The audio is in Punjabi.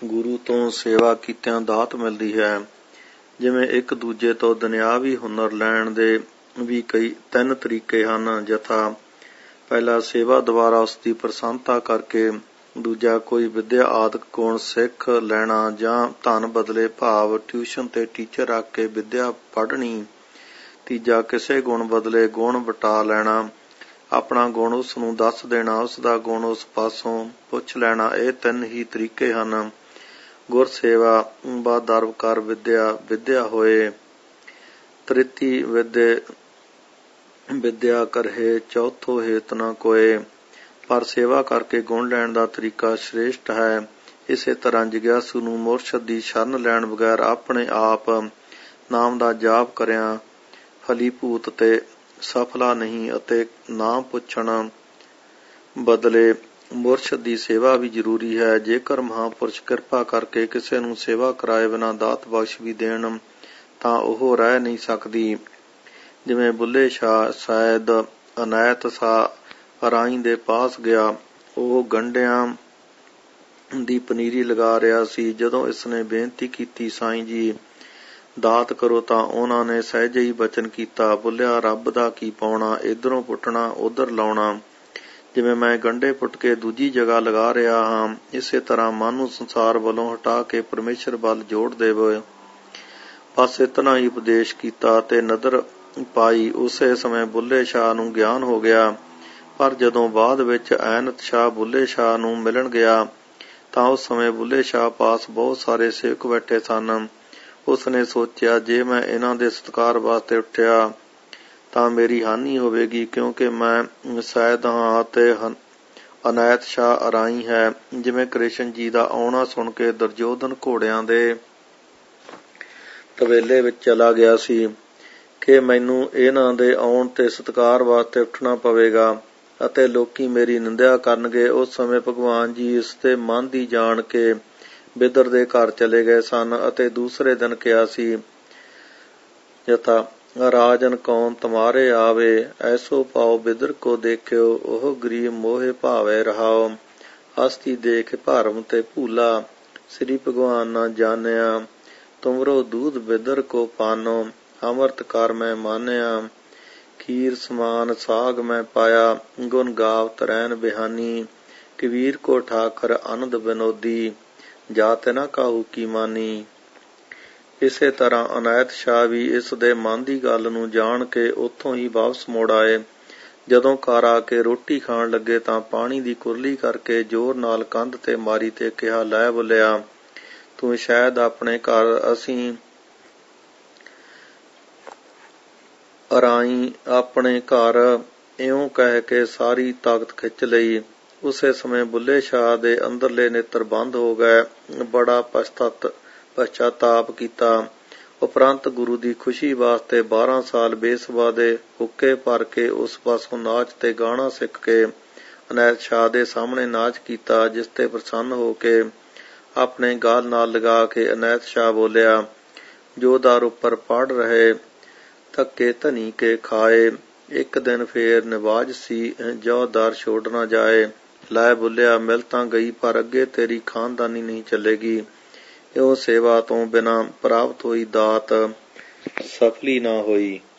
ਗੁਰੂ ਤੋਂ ਸੇਵਾ ਕੀਤਿਆਂ ਦਾਤ ਮਿਲਦੀ ਹੈ। ਜਿਵੇਂ ਇੱਕ ਦੂਜੇ ਤੋਂ ਦੁਨਿਆਵੀ ਹੁਨਰ ਲੈਣ ਦੇ ਵੀ ਤਿੰਨ ਤਰੀਕੇ ਹਨ। ਯਥਾ ਪਹਿਲਾ ਸੇਵਾ ਦੁਆਰਾ ਉਸ ਦੀ ਪ੍ਰਸੰਨਤਾ ਕਰਕੇ, ਦੂਜਾ ਕੋਈ ਵਿਦਿਆ ਆਦਿਕ ਗੁਣ ਸਿੱਖ ਲੈਣਾ ਜਾਂ ਧਨ ਬਦਲੇ ਭਾਵ ਟਿਊਸ਼ਨ ਤੇ ਟੀਚਰ ਰੱਖ ਕੇ ਵਿਦਿਆ ਪੜ੍ਹਨੀ, ਤੀਜਾ ਕਿਸੇ ਗੁਣ ਬਦਲੇ ਗੁਣ ਵਟਾ ਲੈਣਾ, ਆਪਣਾ ਗੁਣ ਉਸ ਨੂੰ ਦੱਸ ਦੇਣਾ, ਉਸ ਦਾ ਗੁਣ ਉਸ ਪਾਸੋਂ ਪੁੱਛ ਲੈਣਾ। ਇਹ ਤਿੰਨ ਹੀ ਤਰੀਕੇ ਹਨ। ਗੁਰ ਸੇਵਾ ਬਾ ਦਰਬ ਕਰ ਵਿਦਿਆ ਹੋਏ, ਤ੍ਰਿਤੀ ਵਿਦਿਆ ਕਰਹਿ, ਚੌਥੋ ਹੇਤ ਨ ਕੋਇ। ਪਰ ਸੇਵਾ ਕਰਕੇ ਗੁਣ ਲੈਣ ਦਾ ਤਰੀਕਾ ਸ੍ਰੇਸ਼ਟ ਹੈ। ਇਸੇ ਤਰ੍ਹਾਂ ਜਿਗਿਆਸੂ ਨੂੰ ਮੁਰਸ਼ਦ ਦੀ ਸ਼ਰਨ ਲੈਣ ਬਗੈਰ ਆਪਣੇ ਆਪ ਨਾਮ ਦਾ ਜਾਪ ਕਰਿਆਂ ਫਲੀਭੂਤ ਤੇ ਸਫਲਾ ਨਹੀਂ, ਅਤੇ ਨਾਮ ਪੁੱਛਣ ਬਦਲੇ ਮੁਰਸ਼ਦ ਦੀ ਸੇਵਾ ਵੀ ਜ਼ਰੂਰੀ ਹੈ। ਜੇਕਰ ਮਹਾਂਪੁਰਸ਼ ਕਿਰਪਾ ਕਰਕੇ ਕਿਸੇ ਨੂੰ ਸੇਵਾ ਕਰਾਏ ਬਿਨਾਂ ਦਾਤ ਬਖਸ਼ ਵੀ ਦੇਣ ਤਾਂ ਉਹ ਰਹਿ ਨਹੀਂ ਸਕਦੀ। ਜਿਵੇਂ ਬੁੱਲੇ ਸ਼ਾਹ ਸ਼ਾਇਦ ਅਨਾਇਤ ਸ਼ਾਹ ਅਰਾਈ ਦੇ ਪਾਸ ਗਿਆ। ਉਹ ਗੰਢਿਆਂ ਦੀ ਪਨੀਰੀ ਲਗਾ ਰਿਹਾ ਸੀ। ਜਦੋਂ ਇਸਨੇ ਬੇਨਤੀ ਕੀਤੀ, ਸਾਈਂ ਜੀ ਦਾਤ ਕਰੋ, ਤਾਂ ਉਹਨਾਂ ਨੇ ਸਹਿਜੇ ਹੀ ਬਚਨ ਕੀਤਾ, ਬੁੱਲਿਆ ਰੱਬ ਦਾ ਕੀ ਪਾਉਣਾ, ਇੱਧਰੋਂ ਪੁੱਟਣਾ ਉੱਧਰ ਲਾਉਣਾ। ਜਿਵੇਂ ਮੈਂ ਗੰਢੇ ਪੁੱਟ ਕੇ ਦੂਜੀ ਜਗ੍ਹਾ ਲਗਾ ਰਿਹਾ ਹਾਂ, ਇਸੇ ਤਰ੍ਹਾਂ ਮਨ ਨੂੰ ਸੰਸਾਰ ਵੱਲੋਂ ਹਟਾ ਕੇ ਪਰਮੇਸ਼ਰ ਵੱਲ ਜੋੜ ਦੇਵੋ। ਬਸ ਇਤਨਾ ਹੀ ਉਪਦੇਸ਼ ਕੀਤਾ ਤੇ ਨਦਰ ਪਾਈ। ਉਸੇ ਸਮੇਂ ਬੁੱਲੇ ਸ਼ਾਹ ਨੂੰ ਗਿਆਨ ਹੋ ਗਿਆ। ਪਰ ਜਦੋਂ ਬਾਅਦ ਵਿੱਚ ਐਨਤ ਸ਼ਾਹ ਬੁੱਲੇ ਸ਼ਾਹ ਨੂੰ ਮਿਲਣ ਗਿਆ ਤਾਂ ਉਸ ਸਮੇਂ ਬੁੱਲੇ ਸ਼ਾਹ ਪਾਸ ਬਹੁਤ ਸਾਰੇ ਸੇਵਕ ਬੈਠੇ ਸਨ। ਉਸਨੇ ਸੋਚਿਆ, ਜੇ ਮੈਂ ਇਹਨਾਂ ਦੇ ਸਤਿਕਾਰ ਵਾਸਤੇ ਉੱਠਿਆ ਤਾਂ ਮੇਰੀ ਹਾਨੀ ਹੋਵੇਗੀ, ਕਿਉਂਕਿ ਮੈਂ ਸੈਦ ਹਾਂ ਅਤੇ ਅਨਾਇਤ ਸ਼ਾਹ ਅਰਾਈ ਹੈ। ਜਿਵੇਂ ਕ੍ਰਿਸ਼ਨ ਜੀ ਦਾ ਆਉਣਾ ਸੁਣ ਕੇ ਦੁਰਯੋਧਨ ਘੋੜਿਆਂ ਦੇ ਤਬੇਲੇ ਵਿੱਚ ਚਲਾ ਗਿਆ ਸੀ ਕਿ ਮੈਨੂੰ ਇਹਨਾਂ ਦੇ ਆਉਣ ਤੇ ਸਤਿਕਾਰ ਵਾਸਤੇ ਉੱਠਣਾ ਪਵੇਗਾ ਅਤੇ ਲੋਕੀ ਮੇਰੀ ਨਿੰਦਿਆ ਕਰਨਗੇ। ਉਸ ਸਮੇਂ ਭਗਵਾਨ ਜੀ ਇਸ ਦੇ ਮਨ ਦੀ ਜਾਣ ਕੇ ਬਿਦਰ ਦੇ ਘਰ ਚਲੇ ਗਏ ਸਨ ਅਤੇ ਦੂਸਰੇ ਦਿਨ ਕਿਹਾ ਸੀ, ਯਥਾ ਰਾਜਨ ਕੌਣ ਤੁਮਾਰੇ ਆਵੇ, ਐਸੋ ਪਾਓ ਬਿਦਰ ਕੋ ਦੇਖਿਓ, ਉਹ ਗਰੀਬ ਮੋਹੇ ਭਾਵੇ ਰਹਾਓ, ਹਸਤੀ ਦੇਖ ਭਰਮ ਤੇ ਭੂਲਾ, ਸ੍ਰੀ ਭਗਵਾਨ ਨਾ ਜਾਣਿਆ, ਤੁਮਰੋ ਦੂਧ ਬਿਦਰ ਕੋ ਪਾਨੋ, ਅੰਮ੍ਰਿਤ ਕਰ ਮੈਂ ਮਾਨਿਆ, ਖੀਰ ਸਮਾਨ ਸਾਗ ਮੈਂ ਪਾਇਆ, ਗੁਣ ਗਾਵਤ ਰਹਿਣ ਬਿਹਾਨੀ, ਕਬੀਰ ਕੋ ਠਾਕਰ ਆਨੰਦ ਵਿਨੋਦੀ, ਜਾਤ ਨਾ ਕਾਹੂ ਕੀ ਮਾਨੀ। ਇਸੇ ਤਰ੍ਹਾਂ ਅਨਾਇਤ ਸ਼ਾਹ ਵੀ ਇਸ ਦੇ ਮਨ ਦੀ ਗੱਲ ਨੂੰ ਜਾਣ ਕੇ ਉੱਥੋਂ ਹੀ ਵਾਪਸ ਮੁੜ ਆਏ। ਜਦੋਂ ਘਰ ਆ ਕੇ ਰੋਟੀ ਖਾਣ ਲੱਗੇ ਤਾਂ ਪਾਣੀ ਦੀ ਕੁਰਲੀ ਕਰਕੇ ਜ਼ੋਰ ਨਾਲ ਕੰਧ ਤੇ ਮਾਰੀ ਤੇ ਕਿਹਾ, ਲੈ ਬੁੱਲਿਆ, ਤੂੰ ਸ਼ਾਇਦ ਆਪਣੇ ਘਰ ਅਸੀਂ ਅਰਾਈ ਆਪਣੇ ਘਰ, ਇਉਂ ਕਹਿ ਕੇ ਸਾਰੀ ਤਾਕਤ ਖਿੱਚ ਲਈ। ਉਸੇ ਸਮੇਂ ਬੁੱਲੇ ਸ਼ਾਹ ਦੇ ਅੰਦਰਲੇ ਨੇਤਰ ਬੰਦ ਹੋ ਗਏ। ਬੜਾ ਪਛਤਾਪ ਕੀਤਾ। ਉਪਰੰਤ ਗੁਰੂ ਦੀ ਖੁਸ਼ੀ ਵਾਸਤੇ 12 ਸਾਲ ਬੇਸਵਾ ਦੇ ਹੁੱਕੇ ਭਰ ਕੇ ਉਸ ਪਾਸੋਂ ਨਾਚ ਤੇ ਗਾਣਾ ਸਿੱਖ ਕੇ ਅਨਾਇਤ ਸ਼ਾਹ ਦੇ ਸਾਹਮਣੇ ਨਾਚ ਕੀਤਾ, ਜਿਸ ਤੇ ਪ੍ਰਸੰਨ ਹੋ ਕੇ ਆਪਣੇ ਗਾਲ ਨਾਲ ਲਗਾ ਕੇ ਅਨਾਇਤ ਸ਼ਾਹ ਬੋਲਿਆ, ਜੋ ਦਰ ਉੱਪਰ ਪੜ ਰਹੇ ਧੱਕੇ ਧਨੀ ਕੇ ਖਾਏ, ਇੱਕ ਦਿਨ ਫੇਰ ਨਿਵਾਜ ਸੀ, ਜੋ ਦਰ ਛੋੜ ਨਾ ਜਾਏ। ਲੈ ਬੁੱਲਿਆ, ਮਿਲ ਤਾਂ ਗਈ ਪਰ ਅੱਗੇ ਤੇਰੀ ਖਾਨਦਾਨੀ ਨਹੀਂ ਚੱਲੇਗੀ। ਇਉਂ ਸੇਵਾ ਤੋਂ ਬਿਨਾਂ ਪ੍ਰਾਪਤ ਹੋਈ ਦਾਤ ਸਫਲੀ ਨਾ ਹੋਈ।